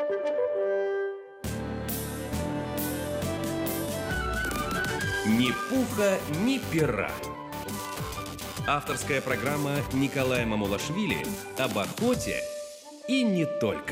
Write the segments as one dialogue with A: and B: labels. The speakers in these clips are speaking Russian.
A: Ни пуха, ни пера. Авторская программа Николая Мамулашвили об охоте и не только.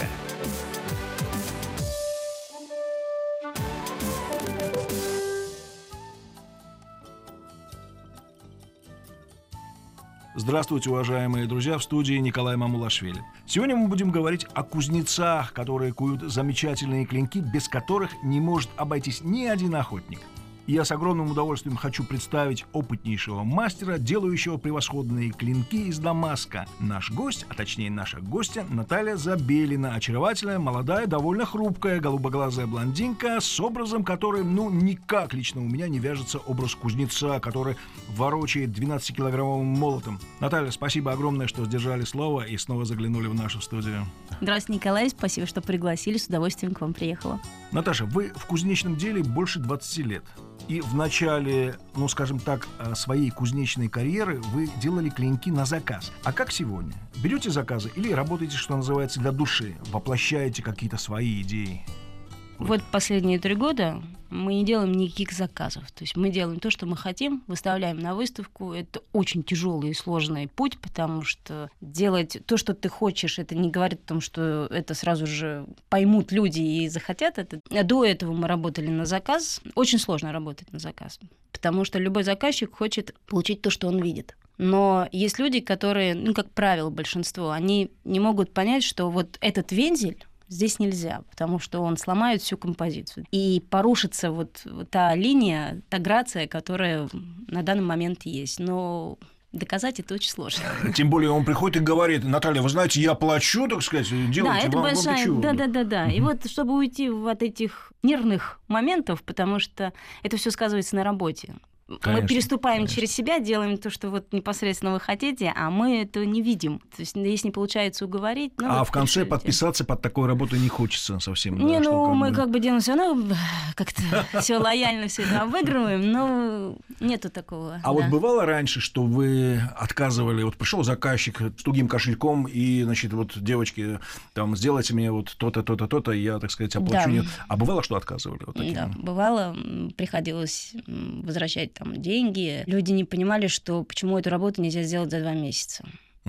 B: Здравствуйте, уважаемые друзья, в студии Николай Мамулашвили. Сегодня мы будем говорить о кузнецах, которые куют замечательные клинки, без которых не может обойтись ни один охотник. Я с огромным удовольствием хочу представить опытнейшего мастера, делающего превосходные клинки из Дамаска. Наш гость, а точнее наша гостья, Наталья Забелина, очаровательная, молодая, довольно хрупкая, голубоглазая блондинка, с образом которой, никак лично у меня не вяжется образ кузнеца, который ворочает 12-килограммовым молотом. Наталья, спасибо огромное, что сдержали слово и снова заглянули в нашу студию.
C: Здравствуйте, Николай, спасибо, что пригласили, с удовольствием к вам приехала.
B: Наташа, вы в кузнечном деле больше 20 лет. И в начале, скажем так, своей кузнечной карьеры вы делали клинки на заказ. А как сегодня? Берете заказы или работаете, что называется, для души? Воплощаете какие-то свои идеи?
C: Вот последние 3 года мы не делаем никаких заказов. То есть мы делаем то, что мы хотим, выставляем на выставку. Это очень тяжелый и сложный путь, потому что делать то, что ты хочешь, это не говорит о том, что это сразу же поймут люди и захотят это. До этого мы работали на заказ. Очень сложно работать на заказ, потому что любой заказчик хочет получить то, что он видит. Но есть люди, которые, как правило, большинство, они не могут понять, что вот этот вензель здесь нельзя, потому что он сломает всю композицию. И порушится вот та линия, та грация, которая на данный момент есть. Но доказать это очень сложно.
B: Тем более он приходит и говорит: Наталья, вы знаете, я плачу, так сказать, делайте,
C: да, это
B: вам
C: большая...
B: вам
C: Да. И вот чтобы уйти от этих нервных моментов, потому что это все сказывается на работе. Конечно, мы переступаем через себя, делаем то, что вот непосредственно вы хотите, а мы это не видим. То есть, если не получается уговорить...
B: в конце подписаться под такой работой не хочется совсем.
C: Не, мы делаем все равно, как-то все лояльно все это обыгрываем, но нету такого.
B: А вот бывало раньше, что вы отказывали, вот пришел заказчик с тугим кошельком и, девочки, сделайте мне вот то-то, то-то, то-то, я, так сказать, оплачу. Да. А бывало, что отказывали? Вот таким?
C: Да, бывало, приходилось возвращать деньги. Люди не понимали, что почему эту работу нельзя сделать за 2 месяца.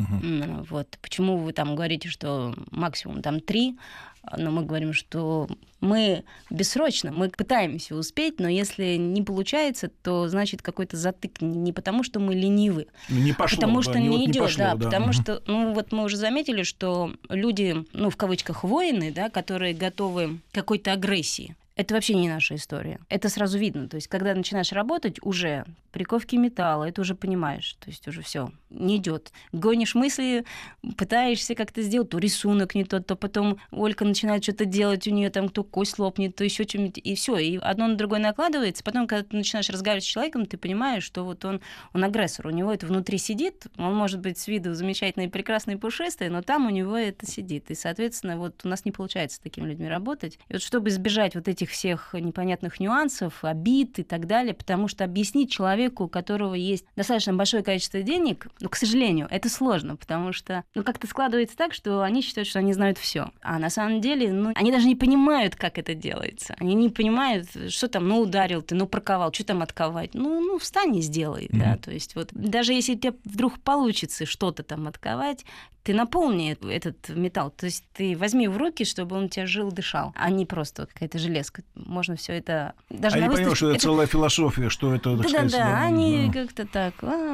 C: Вот. Почему вы говорите, что максимум 3, но мы говорим, что мы бессрочно, мы пытаемся успеть, но если не получается, то значит какой-то затык. Не потому, что мы ленивы,
B: пошло,
C: потому что не идет, потому
B: что
C: мы уже заметили, что люди, в кавычках, воины, которые готовы к какой-то агрессии. Это вообще не наша история. Это сразу видно. То есть, когда начинаешь работать, уже приковки металла, это уже понимаешь. То есть, уже все не идет. Гонишь мысли, пытаешься как-то сделать, то рисунок не тот, то потом Олька начинает что-то делать, у нее то кость лопнет, то еще что-нибудь, и все. И одно на другое накладывается. Потом, когда ты начинаешь разговаривать с человеком, ты понимаешь, что вот он агрессор, у него это внутри сидит, он может быть с виду замечательный, прекрасный, пушистый, но там у него это сидит. И, соответственно, у нас не получается с такими людьми работать. И чтобы избежать этих всех непонятных нюансов, обид и так далее, потому что объяснить человеку, у которого есть достаточно большое количество денег, к сожалению, это сложно, потому что как-то складывается так, что они считают, что они знают все, а на самом деле они даже не понимают, как это делается. Они не понимают, что там, ударил ты, проковал, что там отковать, встань и сделай, да, то есть даже если у тебя вдруг получится что-то там отковать, ты наполни этот металл, то есть ты возьми в руки, чтобы он у тебя жил, дышал, а не просто какая-то железка. Можно все это... Даже
B: я понимаю, что это целая философия, что это...
C: Да, они как-то так,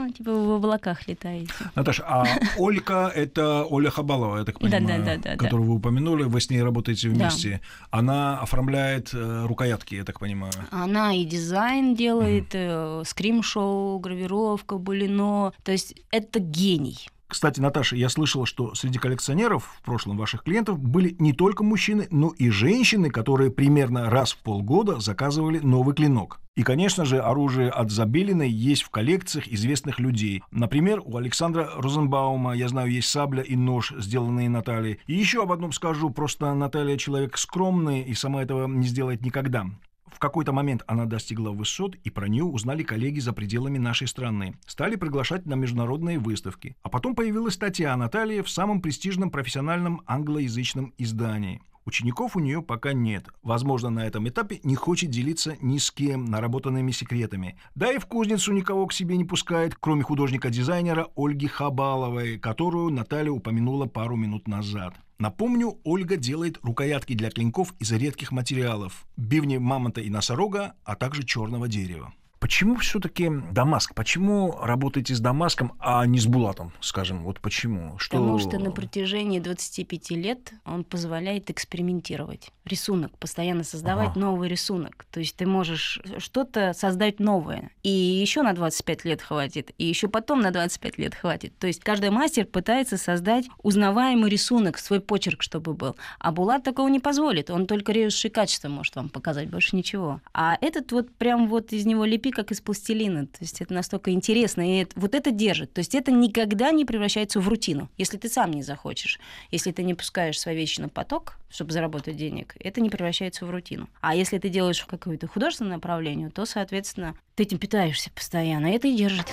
C: в облаках летаете.
B: Наташа, а Олька — это Оля Хабалова, я так понимаю, которую вы упомянули, вы с ней работаете вместе. Да. Она оформляет рукоятки, я так понимаю.
C: Она и дизайн делает, скрим-шоу, гравировка, булино. То есть это гений.
B: Кстати, Наташа, я слышала, что среди коллекционеров в прошлом ваших клиентов были не только мужчины, но и женщины, которые примерно раз в полгода заказывали новый клинок. И, конечно же, оружие от Забелиной есть в коллекциях известных людей. Например, у Александра Розенбаума, я знаю, есть сабля и нож, сделанные Натальей. И еще об одном скажу, просто Наталья человек скромный и сама этого не сделает никогда. В какой-то момент она достигла высот, и про нее узнали коллеги за пределами нашей страны. Стали приглашать на международные выставки. А потом появилась статья о Наталье в самом престижном профессиональном англоязычном издании. Учеников у нее пока нет. Возможно, на этом этапе не хочет делиться ни с кем наработанными секретами. Да и в кузницу никого к себе не пускает, кроме художника-дизайнера Ольги Хабаловой, которую Наталья упомянула пару минут назад. Напомню, Ольга делает рукоятки для клинков из редких материалов. Бивни мамонта и носорога, а также черного дерева. Почему все-таки Дамаск? Почему работаете с Дамаском, а не с Булатом, скажем? Вот почему?
C: Потому что на протяжении 25 лет он позволяет экспериментировать. Рисунок, постоянно создавать новый рисунок. То есть ты можешь что-то создать новое. И еще на 25 лет хватит, и еще потом на 25 лет хватит. То есть каждый мастер пытается создать узнаваемый рисунок, свой почерк, чтобы был. А Булат такого не позволит. Он только режущее качество может вам показать, больше ничего. А этот вот прям вот из него лепи, как из пластилина. То есть это настолько интересно. И вот это держит. То есть это никогда не превращается в рутину. Если ты сам не захочешь, если ты не пускаешь свои вещи на поток, чтобы заработать денег, это не превращается в рутину. А если ты делаешь какое-то художественное направление, то, соответственно, ты этим питаешься постоянно. И это и держит.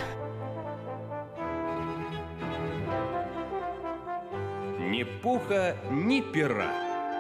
A: Ни пуха, ни пера.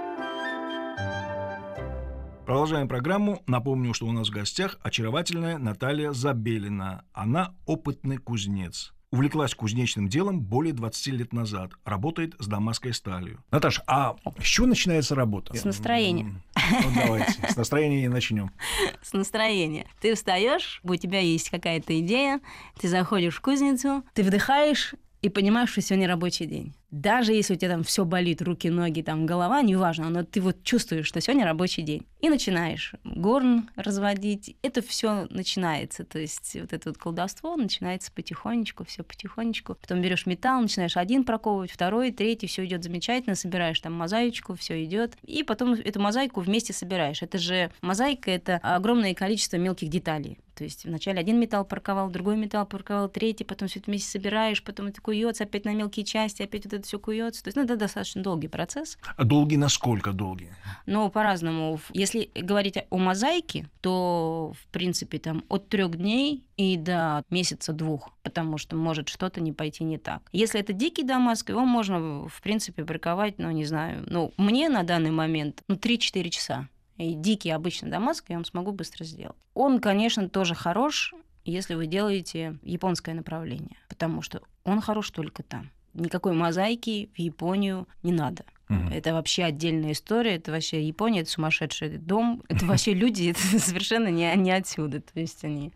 B: Продолжаем программу. Напомню, что у нас в гостях очаровательная Наталья Забелина. Она опытный кузнец. Увлеклась кузнечным делом более 20 лет назад. Работает с дамасской сталью. Наташа, а с чего начинается работа?
C: С настроения.
B: Ну, давайте, с настроения и начнем.
C: С настроения. Ты встаешь, у тебя есть какая-то идея, ты заходишь в кузницу, ты вдыхаешь и понимаешь, что сегодня рабочий день. Даже если у тебя там все болит, руки, ноги, там голова, неважно, но ты вот чувствуешь, что сегодня рабочий день. И начинаешь горн разводить. Это все начинается. То есть вот это вот колдовство начинается потихонечку, все потихонечку. Потом берешь металл, начинаешь один проковывать, второй, третий, все идет замечательно, собираешь там мозаичку, все идет. И потом эту мозаику вместе собираешь. Это же мозаика, это огромное количество мелких деталей. То есть вначале один металл парковал, другой металл парковал, третий, потом все это вместе собираешь, потом это куется опять на мелкие части, опять вот это все куется. То есть, это достаточно долгий процесс.
B: А долгий насколько долгий?
C: Ну, по-разному. Если говорить о мозаике, то, в принципе, там от 3 дней и до месяца-2, потому что может что-то не пойти не так. Если это дикий дамаск, его можно, в принципе, приковать, не знаю, мне на данный момент 3-4 часа. И дикий обычный дамаск я вам смогу быстро сделать. Он, конечно, тоже хорош, если вы делаете японское направление, потому что он хорош только там. Никакой мозаики в Японию не надо. Это вообще отдельная история, это вообще Япония, это сумасшедший дом, это вообще люди, это совершенно не отсюда. То есть они...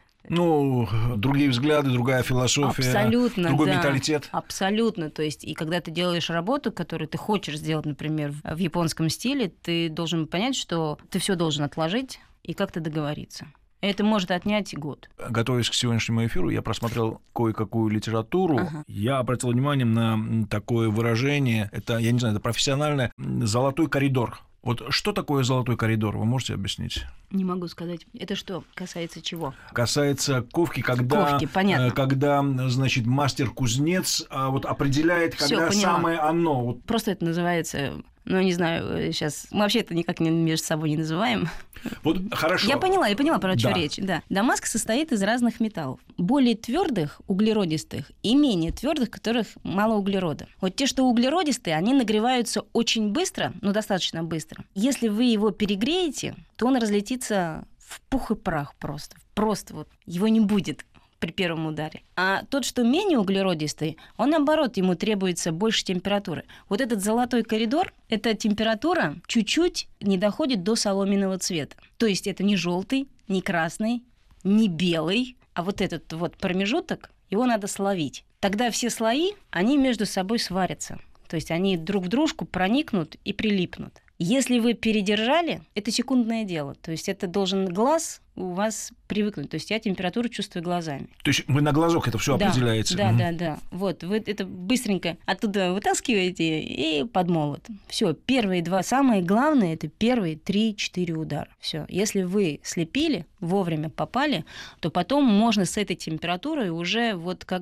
B: другие взгляды, другая философия,
C: абсолютно,
B: другой менталитет.
C: Абсолютно. То есть, и когда ты делаешь работу, которую ты хочешь сделать, например, в японском стиле, ты должен понять, что ты все должен отложить и как-то договориться. Это может отнять год.
B: Готовясь к сегодняшнему эфиру, я просмотрел кое-какую литературу. Я обратил внимание на такое выражение, это, я не знаю, это профессиональное, «золотой коридор». Вот что такое золотой коридор, вы можете объяснить?
C: Не могу сказать. Это что? Касается чего?
B: Касается ковки, когда, значит, мастер-кузнец определяет, когда самое оно.
C: Просто это называется... не знаю, сейчас... Мы вообще это никак между собой не называем.
B: Вот хорошо.
C: Я поняла, про что речь. Да. Дамаск состоит из разных металлов. Более твердых, углеродистых, и менее твердых, которых мало углерода. Вот те, что углеродистые, они нагреваются очень быстро, достаточно быстро. Если вы его перегреете, то он разлетится в пух и прах просто. Просто вот его не будет при первом ударе. А тот, что менее углеродистый, он, наоборот, ему требуется больше температуры. Вот этот золотой коридор, эта температура чуть-чуть не доходит до соломенного цвета. То есть это не желтый, не красный, не белый, а вот этот вот промежуток, его надо словить. Тогда все слои, они между собой сварятся. То есть они друг в дружку проникнут и прилипнут. Если вы передержали, это секундное дело. То есть это должен глаз у вас привыкнуть. То есть я температуру чувствую глазами.
B: То есть вы на глазок это все определяете?
C: Да. Вот, вы это быстренько оттуда вытаскиваете и под молот. Все, первые 2, самое главное, это первые 3-4 удара. Все, если вы слепили, вовремя попали, то потом можно с этой температурой уже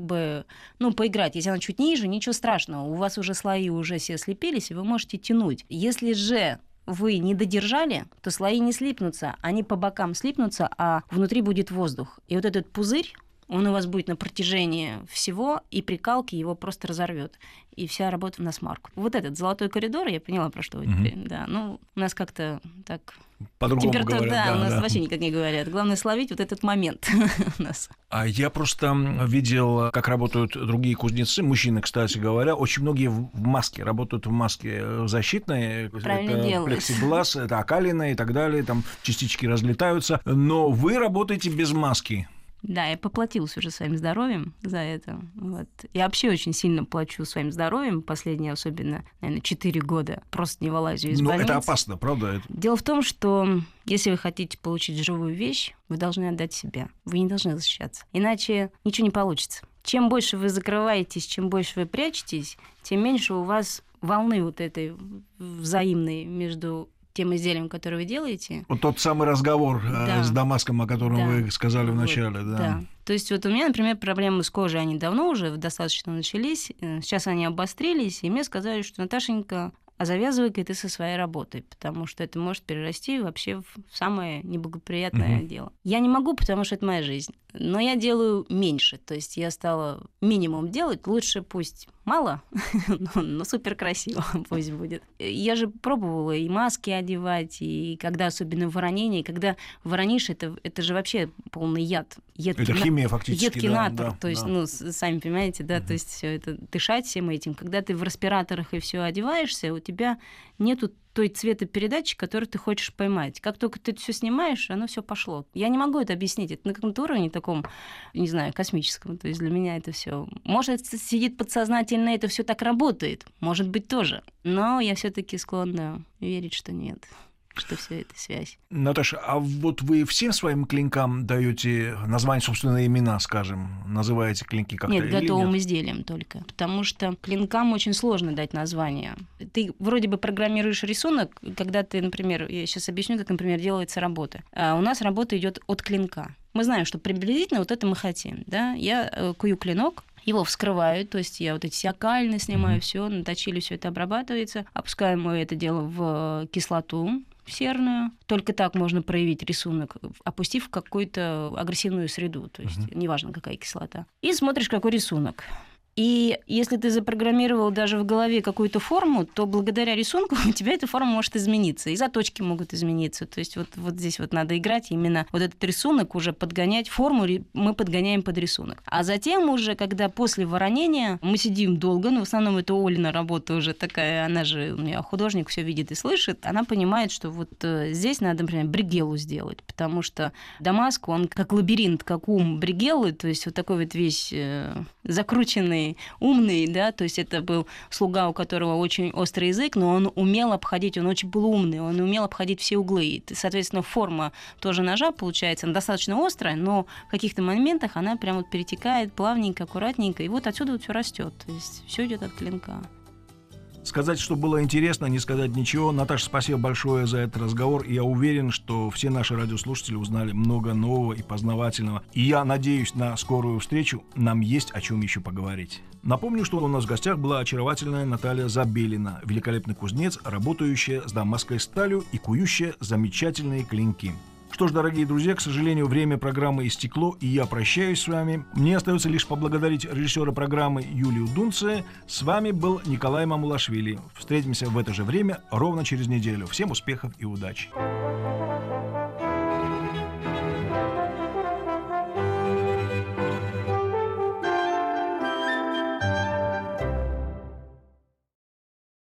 C: поиграть. Если она чуть ниже, ничего страшного. У вас уже слои уже все слепились, и вы можете тянуть. Если же вы не додержали, то слои не слипнутся, они по бокам слипнутся, а внутри будет воздух. И вот этот пузырь, Он у вас будет на протяжении всего, и прикалки его просто разорвет. И вся работа на смарку. Вот этот золотой коридор, я поняла, про что вы теперь. Да, ну, у нас как-то так...
B: По-другому говорят.
C: Да, у нас
B: да.
C: вообще никак не говорят. Главное словить вот этот момент у нас.
B: А я просто видел, как работают другие кузнецы, мужчины, кстати говоря. Очень многие в маске, работают в маске защитной.
C: Правильно
B: это
C: делают.
B: плексиглаз, это окалина и так далее, там частички разлетаются. Но вы работаете без маски.
C: Да, я поплатилась уже своим здоровьем за это. Вот. Я вообще очень сильно плачу своим здоровьем, последние особенно, наверное, 4 года. Просто не вылазю из больницы.
B: Это опасно, правда?
C: Дело в том, что если вы хотите получить живую вещь, вы должны отдать себя. Вы не должны защищаться. Иначе ничего не получится. Чем больше вы закрываетесь, чем больше вы прячетесь, тем меньше у вас волны вот этой взаимной между тем изделием, которое вы делаете.
B: Вот тот самый разговор с Дамаском, о котором вы сказали в начале.
C: Да. То есть вот у меня, например, проблемы с кожей, они давно уже достаточно начались. Сейчас они обострились, и мне сказали, что Наташенька, а завязывай-ка ты со своей работой, потому что это может перерасти вообще в самое неблагоприятное дело. Я не могу, потому что это моя жизнь. Но я делаю меньше. То есть я стала минимум делать. Лучше пусть мало, но супер красиво пусть будет. Я же пробовала и маски одевать, и когда особенно в воронении, когда воронишь, это же вообще полный яд.
B: Это химия фактически.
C: Едкий натр. То есть, ну, сами понимаете, да, то есть все это, дышать всем этим. Когда ты в респираторах и все одеваешься, у тебя нету той цветопередачи, которую ты хочешь поймать. Как только ты все снимаешь, оно все пошло. Я не могу это объяснить. Это на каком-то уровне таком, не знаю, космическом. То есть для меня это все. Может, сидит подсознательно, это все так работает. Может быть, тоже. Но я все-таки склонна верить, что нет. Что все это связь.
B: Наташа, а вот вы всем своим клинкам даете название, собственные имена, скажем, называете клинки как-то?
C: Нет, готовым изделием только. Потому что клинкам очень сложно дать название. Ты вроде бы программируешь рисунок, когда ты, например, я сейчас объясню, как, например, делается работа. А у нас работа идет от клинка. Мы знаем, что приблизительно вот это мы хотим. Да? Я кую клинок, его вскрывают, то есть я вот эти окалины снимаю, все, на точиле все это обрабатывается, опускаем мы это дело в кислоту серную. Только так можно проявить рисунок, опустив в какую-то агрессивную среду, то есть неважно, какая кислота. И смотришь, какой рисунок. И если ты запрограммировал даже в голове какую-то форму, то благодаря рисунку у тебя эта форма может измениться, и заточки могут измениться. То есть вот здесь вот надо играть, именно вот этот рисунок уже подгонять, форму мы подгоняем под рисунок. А затем уже, когда после воронения мы сидим долго, но в основном это Олина работа уже такая, она же у меня художник, все видит и слышит, она понимает, что вот здесь надо, например, бригелу сделать, потому что Дамаск, он как лабиринт, как ум бригелы, то есть вот такой вот весь закрученный, умный, да, то есть это был слуга, у которого очень острый язык, но он умел обходить, он очень был умный, он умел обходить все углы. И, соответственно, форма тоже ножа получается, она достаточно острая, но в каких-то моментах она прям вот перетекает плавненько, аккуратненько, и вот отсюда вот все растет, то есть все идет от клинка.
B: Сказать, что было интересно, не сказать ничего. Наташа, спасибо большое за этот разговор. Я уверен, что все наши радиослушатели узнали много нового и познавательного. И я надеюсь на скорую встречу. Нам есть о чем еще поговорить. Напомню, что у нас в гостях была очаровательная Наталья Забелина, великолепный кузнец, работающая с дамасской сталью и кующая замечательные клинки. Что ж, дорогие друзья, к сожалению, время программы истекло, и я прощаюсь с вами. Мне остается лишь поблагодарить режиссера программы Юлию Дунце. С вами был Николай Мамулашвили. Встретимся в это же время ровно через неделю. Всем успехов и удачи!